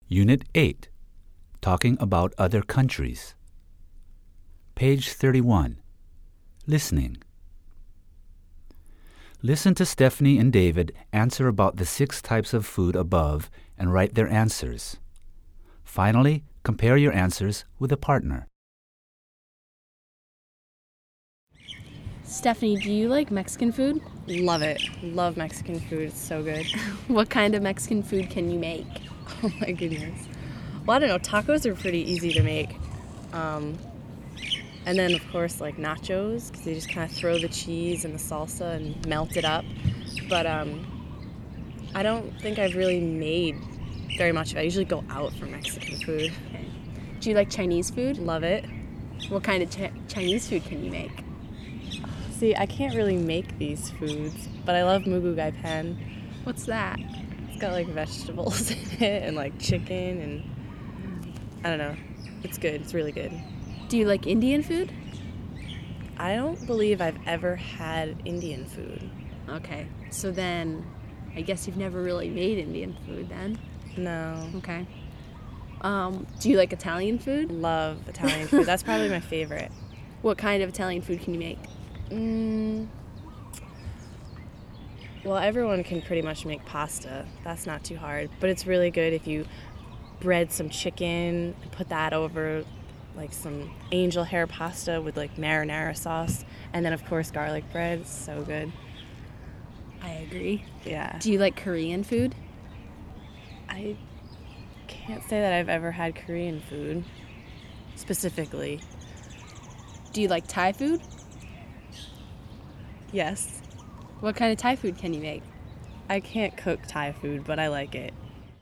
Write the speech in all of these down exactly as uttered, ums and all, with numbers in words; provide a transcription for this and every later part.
Unit eight, Talking about Other Countries. Page thirty-one, Listening. Listen to Stephanie and David answer about the six types of food above and write their answers. Finally, compare your answers with a partner. Stephanie, do you like Mexican food? Love it. Love Mexican food. It's so good. What kind of Mexican food can you make? Oh my goodness. Well, I don't know. Tacos are pretty easy to make. Um, and then, of course, like nachos, because they just kind of throw the cheese and the salsa and melt it up. But um, I don't think I've really made very much of it. I usually go out for Mexican food. Okay. Do you like Chinese food? Love it. What kind of chi- Chinese food can you make? See, I can't really make these foods, but I love mugu gai pan. What's that? It's got like vegetables in it and like chicken and I don't know. It's good. It's really good. Do you like Indian food? I don't believe I've ever had Indian food. Okay, so then I guess you've never really made Indian food then. No. Okay. Um, do you like Italian food? Love Italian food. That's probably my favorite. What kind of Italian food can you make? Mm, well, everyone can pretty much make pasta. That's not too hard. But it's really good if you bread some chicken and put that over like some angel hair pasta with like marinara sauce. And then, of course, garlic bread. It's so good. I agree. Yeah. Do you like Korean food? I can't say that I've ever had Korean food specifically. Do you like Thai food? Yes. What kind of Thai food can you make? I can't cook Thai food, but I like it.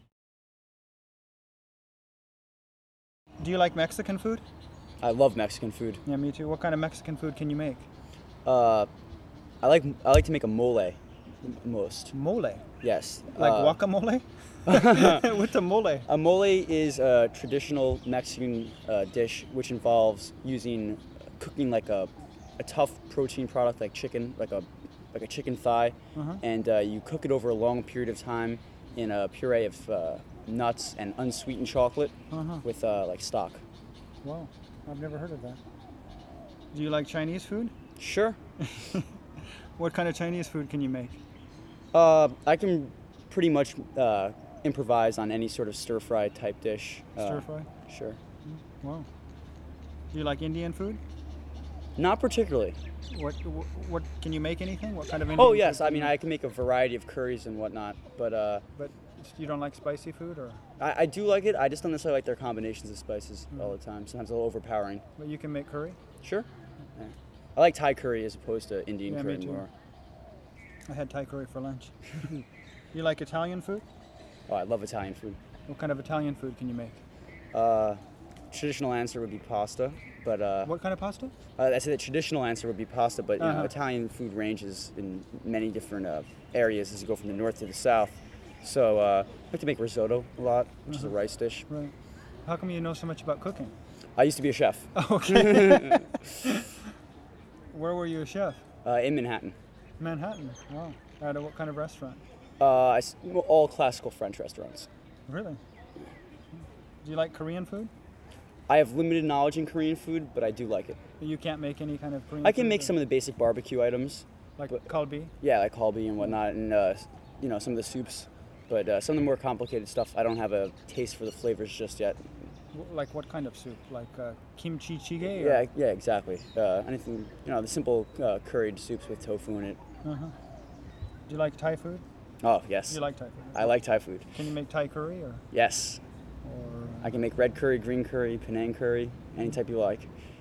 Do you like Mexican food? I love Mexican food. Yeah, me too. What kind of Mexican food can you make? Uh, I like I like to make a mole most. Mole? Yes. Like uh, guacamole? What's a mole? A mole is a traditional Mexican uh, dish which involves using cooking like a a tough protein product like chicken, like a like a chicken thigh, Uh-huh. and uh, you cook it over a long period of time in a puree of uh, nuts and unsweetened chocolate Uh-huh. with uh, like stock. Wow, I've never heard of that. Do you like Chinese food? Sure. What kind of Chinese food can you make? Uh, I can pretty much uh, improvise on any sort of stir fry type dish. Uh, Stir fry? Sure. Wow. Do you like Indian food? Not particularly. What, what what can you make anything? What kind of Indian Oh food yes, can I you mean make? I can make a variety of curries and whatnot, but uh, But you don't like spicy food, or I, I do like it. I just don't necessarily like their combinations of spices Mm. all the time. Sometimes a little overpowering. but you can make curry? Sure. Yeah. I like Thai curry as opposed to Indian Yeah, me curry too. more. I had Thai curry for lunch. You like Italian food? Oh, I love Italian food. What kind of Italian food can you make? Uh, traditional answer would be pasta, but uh, What kind of pasta? uh, I say the traditional answer would be pasta, but you know, Uh-huh. Italian food ranges in many different uh, areas as you go from the north to the south. So uh, I like to make risotto a lot, which is a Uh-huh. rice dish. Right. How come you know so much about cooking? I used to be a chef Okay. Where were you a chef? uh, in Manhattan. Manhattan. Wow. At a, what kind of restaurant? Uh, I s- well, all classical French restaurants. Really? Do you like Korean food? I have limited knowledge in Korean food, but I do like it. You can't make any kind of Korean I can food, make or- some of the basic barbecue items. Like but- kalbi? Yeah, like kalbi and whatnot, and uh, you know, some of the soups. But uh, some of the more complicated stuff, I don't have a taste for the flavors just yet. W- Like what kind of soup? Like uh, kimchi jjigae? Yeah, yeah, exactly. Uh, anything, you know, the simple uh, curried soups with tofu in it. Uh-huh. Do you like Thai food? Oh, yes. You like Thai food? I like Thai food. Can you make Thai curry or? Yes. or I can make red curry, green curry, Penang curry, any type you like.